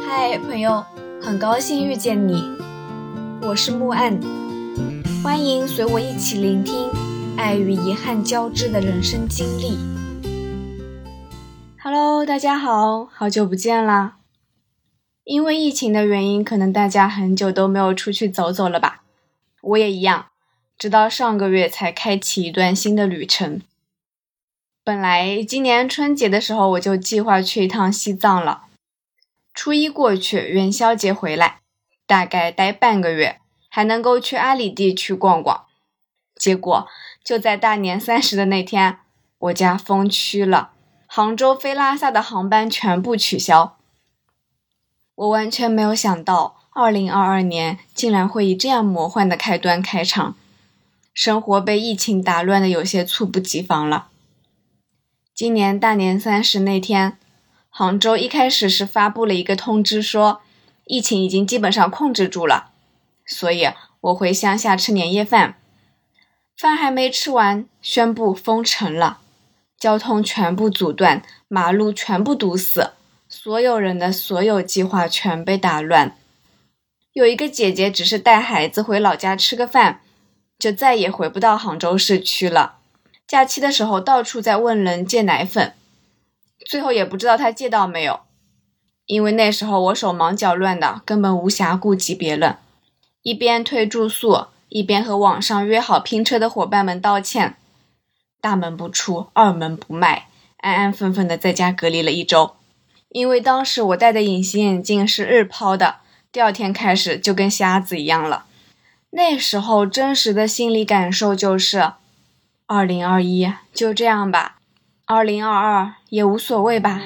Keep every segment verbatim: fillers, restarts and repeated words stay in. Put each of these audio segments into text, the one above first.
嗨，朋友，很高兴遇见你，我是木岸，欢迎随我一起聆听爱与遗憾交织的人生经历。Hello， 大家好，好久不见啦！因为疫情的原因，可能大家很久都没有出去走走了吧？我也一样，直到上个月才开启一段新的旅程。本来今年春节的时候我就计划去一趟西藏了，初一过去，元宵节回来，大概待半个月，还能够去阿里地区逛逛。结果就在大年三十的那天，我家封区了，杭州飞拉萨的航班全部取消。我完全没有想到二零二二年竟然会以这样魔幻的开端开场，生活被疫情打乱的有些猝不及防了。今年大年三十那天，杭州一开始是发布了一个通知说疫情已经基本上控制住了，所以我回乡下吃年夜饭，饭还没吃完，宣布封城了，交通全部阻断，马路全部堵死，所有人的所有计划全被打乱。有一个姐姐只是带孩子回老家吃个饭，就再也回不到杭州市区了。假期的时候到处在问人借奶粉，最后也不知道她借到没有，因为那时候我手忙脚乱的，根本无暇顾及别人，一边退住宿，一边和网上约好拼车的伙伴们道歉，大门不出，二门不迈，安安分分的在家隔离了一周。因为当时我戴的隐形眼镜是日抛的，第二天开始就跟瞎子一样了。那时候真实的心理感受就是二零二一就这样吧，二零二二也无所谓吧。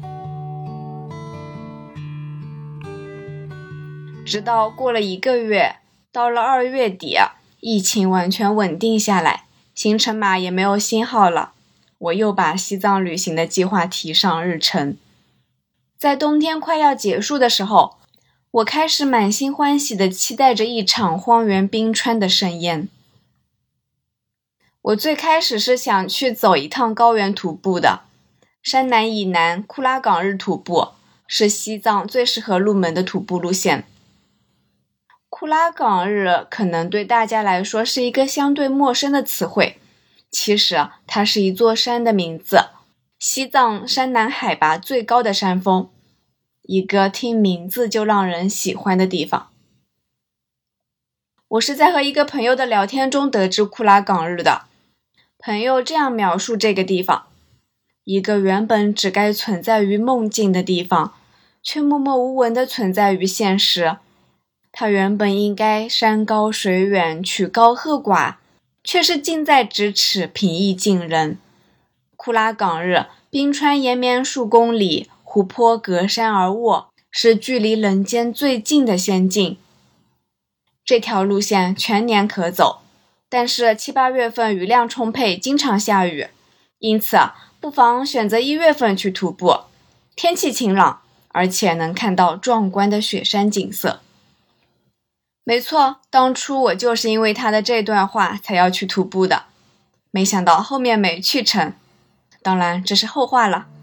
直到过了一个月，到了二月底，疫情完全稳定下来，行程码也没有新号了，我又把西藏旅行的计划提上日程。在冬天快要结束的时候，我开始满心欢喜地期待着一场荒原冰川的盛宴。我最开始是想去走一趟高原徒步的，山南以南库拉岗日徒步是西藏最适合入门的徒步路线。库拉岗日可能对大家来说是一个相对陌生的词汇，其实它是一座山的名字，西藏山南海拔最高的山峰，一个听名字就让人喜欢的地方。我是在和一个朋友的聊天中得知库拉岗日的，朋友这样描述这个地方：一个原本只该存在于梦境的地方，却默默无闻地存在于现实。它原本应该山高水远，曲高和寡，却是近在咫尺，平易近人。库拉岗日，冰川延绵数公里，湖泊隔山而卧，是距离人间最近的仙境。这条路线全年可走，但是七八月份雨量充沛，经常下雨，因此不妨选择一月份去徒步，天气晴朗，而且能看到壮观的雪山景色。没错，当初我就是因为他的这段话才要去徒步的，没想到后面没去成，当然这是后话了。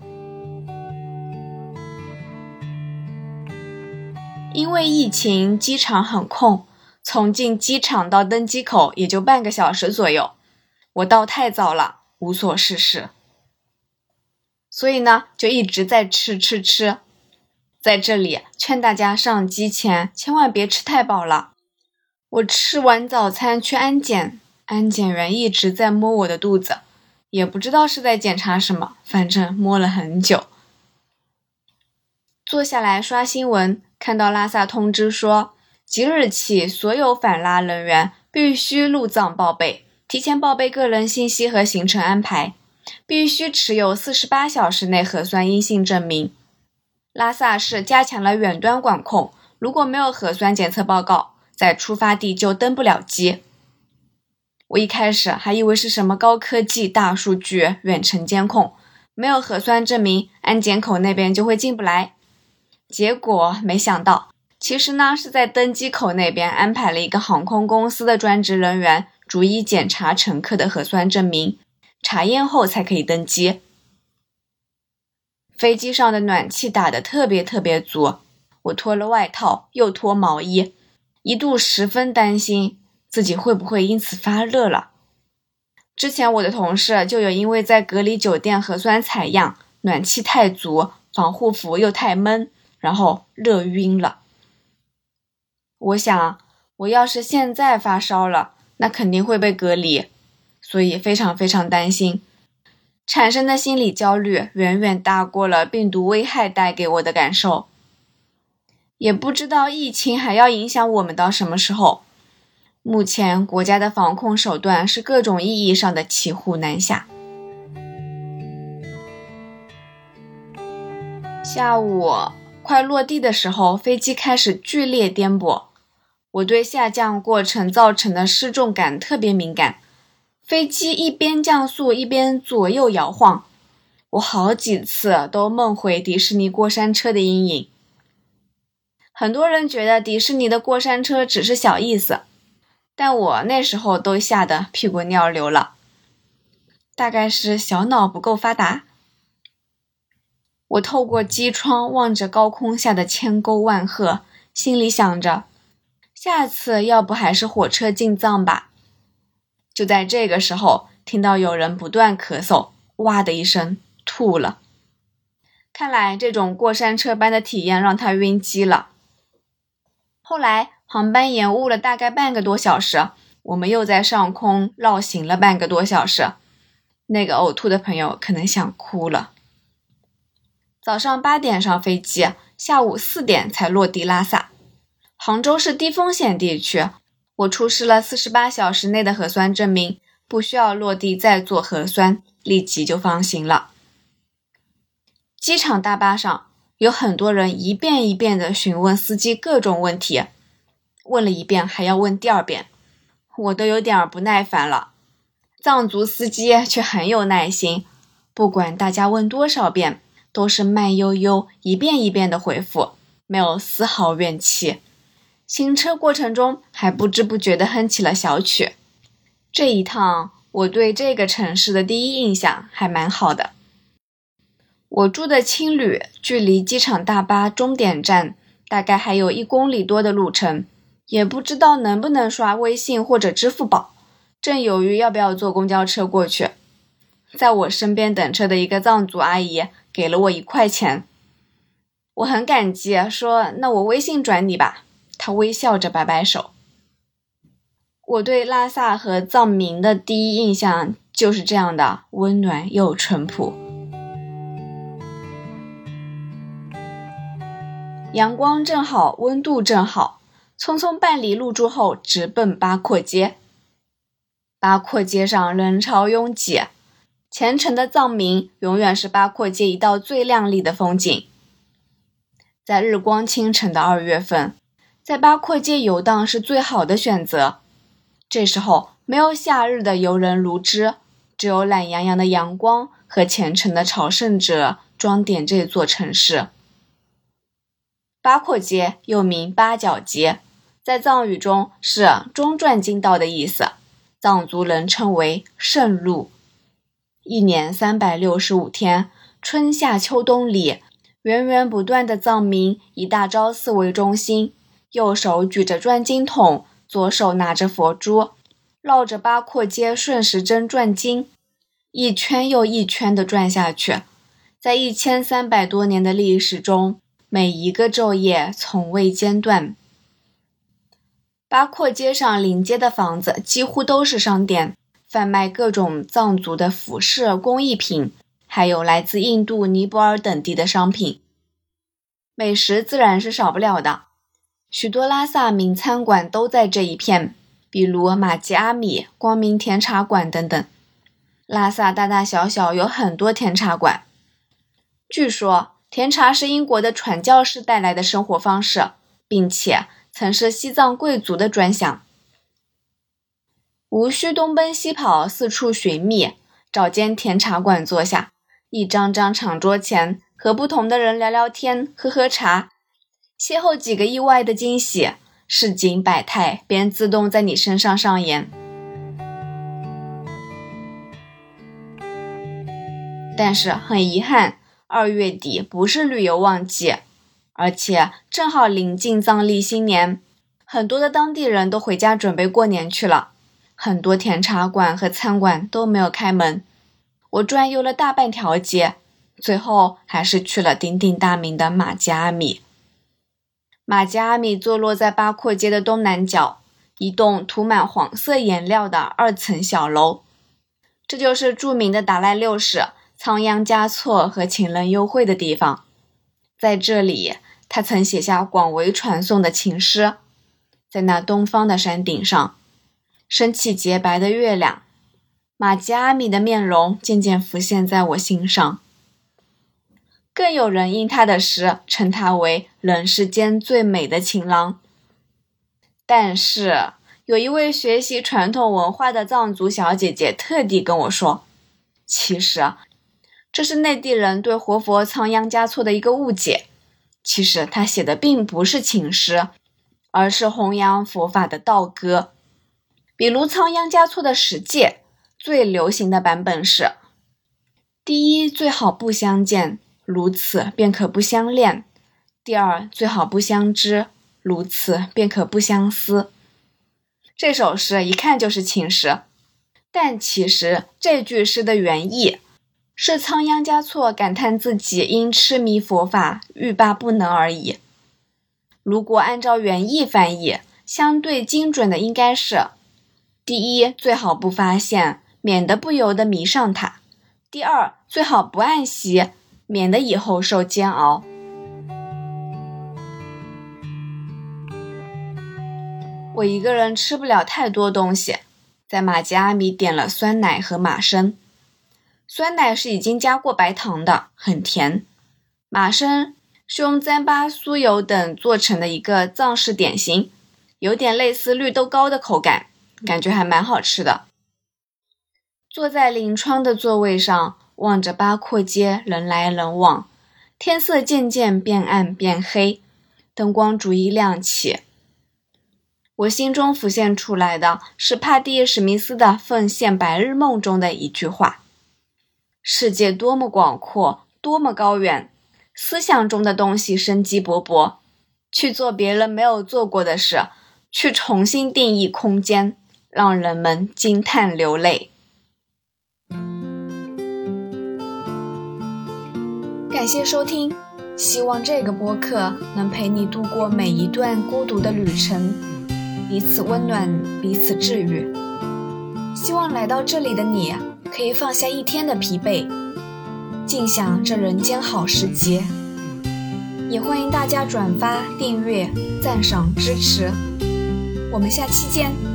因为疫情，机场很空，从进机场到登机口也就半个小时左右，我到太早了，无所事事，所以呢就一直在吃吃吃。在这里劝大家上机前千万别吃太饱了。我吃完早餐去安检，安检员一直在摸我的肚子，也不知道是在检查什么，反正摸了很久。坐下来刷新闻，看到拉萨通知说，即日起所有返拉人员必须入藏报备，提前报备个人信息和行程安排，必须持有四十八小时内核酸阴性证明。拉萨市加强了远端管控，如果没有核酸检测报告，在出发地就登不了机。我一开始还以为是什么高科技大数据远程监控，没有核酸证明，安检口那边就会进不来。结果没想到，其实呢是在登机口那边安排了一个航空公司的专职人员，逐一检查乘客的核酸证明，查验后才可以登机。飞机上的暖气打得特别特别足， 我脱了外套，又脱毛衣，一度十分担心自己会不会因此发热了。之前我的同事就有因为在隔离酒店核酸采样，暖气太足，防护服又太闷，然后热晕了。我想，我要是现在发烧了，那肯定会被隔离，所以非常非常担心。产生的心理焦虑远远大过了病毒危害带给我的感受。也不知道疫情还要影响我们到什么时候。目前国家的防控手段是各种意义上的骑虎难下。下午快落地的时候，飞机开始剧烈颠簸。我对下降过程造成的失重感特别敏感，飞机一边降速一边左右摇晃，我好几次都梦回迪士尼过山车的阴影。很多人觉得迪士尼的过山车只是小意思，但我那时候都吓得屁滚尿流了，大概是小脑不够发达。我透过机窗望着高空下的千沟万壑，心里想着，下次要不还是火车进藏吧。就在这个时候，听到有人不断咳嗽，哇的一声吐了。看来这种过山车般的体验让他晕机了。后来航班延误了大概半个多小时，我们又在上空绕行了半个多小时。那个呕吐的朋友可能想哭了。早上八点上飞机，下午四点才落地拉萨。杭州是低风险地区，我出示了四十八小时内的核酸证明，不需要落地再做核酸，立即就放行了。机场大巴上有很多人一遍一遍地询问司机各种问题，问了一遍还要问第二遍，我都有点不耐烦了。藏族司机却很有耐心，不管大家问多少遍，都是慢悠悠一遍一遍的回复，没有丝毫怨气。行车过程中还不知不觉地哼起了小曲。这一趟我对这个城市的第一印象还蛮好的。我住的青旅距离机场大巴终点站大概还有一公里多的路程，也不知道能不能刷微信或者支付宝，正犹豫要不要坐公交车过去。在我身边等车的一个藏族阿姨给了我一块钱，我很感激，说那我微信转你吧。她微笑着摆摆手。我对拉萨和藏民的第一印象就是这样的，温暖又淳朴。阳光正好，温度正好，匆匆办理入住后直奔八廓街。八廓街上人潮拥挤，虔诚的藏民永远是八廓街一道最亮丽的风景。在日光清晨的二月份，在八廓街游荡是最好的选择。这时候没有夏日的游人如织，只有懒洋洋的阳光和虔诚的朝圣者装点这座城市。八廓街又名八角街，在藏语中是中转经道的意思，藏族人称为圣路。一年三百六十五天，春夏秋冬里，源源不断的藏民以大昭寺为中心，右手举着转经筒，左手拿着佛珠，绕着八廓街顺时针转经，一圈又一圈地转下去。在一千三百多年的历史中，每一个昼夜从未间断。八廓街上临街的房子几乎都是商店，贩卖各种藏族的服饰、工艺品，还有来自印度、尼泊尔等地的商品。美食自然是少不了的，许多拉萨名餐馆都在这一片，比如玛吉阿米、光明甜茶馆等等。拉萨大大小小有很多甜茶馆。据说甜茶是英国的传教士带来的生活方式，并且曾是西藏贵族的专享。无需东奔西跑四处寻觅，找间甜茶馆坐下，一张张长桌前和不同的人聊聊天，喝喝茶，邂逅几个意外的惊喜，市井百态便自动在你身上上演。但是很遗憾，二月底不是旅游旺季， 而且正好临近藏历新年，很多的当地人都回家准备过年去了，很多甜茶馆和餐馆都没有开门。我转悠了大半条街，最后还是去了鼎鼎大名的玛吉阿米。玛吉阿米坐落在八廓街的东南角，一栋涂满黄色颜料的二层小楼。这就是著名的达赖六世、仓央嘉措和情人幽会的地方。在这里，他曾写下广为传颂的情诗。在那东方的山顶上，升起洁白的月亮，玛吉阿米的面容渐渐浮现在我心上。更有人因他的诗称他为人世间最美的情郎。但是有一位学习传统文化的藏族小姐姐特地跟我说，其实这是内地人对活佛仓央嘉措的一个误解。其实他写的并不是情诗，而是弘扬佛法的道歌。比如仓央嘉措的十戒，最流行的版本是：第一，最好不相见，如此便可不相恋；第二，最好不相知，如此便可不相思。这首诗一看就是情诗，但其实这句诗的原意是仓央嘉措感叹自己因痴迷佛法欲罢不能而已。如果按照原意翻译，相对精准的应该是：第一，最好不发现，免得不由得迷上它；第二，最好不爱惜，免得以后受煎熬。我一个人吃不了太多东西，在玛吉阿米点了酸奶和马参。酸奶是已经加过白糖的，很甜。马参是用糌粑、酥油等做成的一个藏式点心，有点类似绿豆糕的口感，感觉还蛮好吃的。坐在临窗的座位上，望着八廓街人来人往，天色渐渐变暗变黑，灯光逐一亮起。我心中浮现出来的是帕蒂·史密斯的《奉献白日梦》中的一句话：世界多么广阔，多么高远，思想中的东西生机勃勃，去做别人没有做过的事，去重新定义空间，让人们惊叹流泪。感谢收听，希望这个播客能陪你度过每一段孤独的旅程，彼此温暖，彼此治愈。希望来到这里的你可以放下一天的疲惫，尽享这人间好时节。也欢迎大家转发、订阅、赞赏、支持。我们下期见。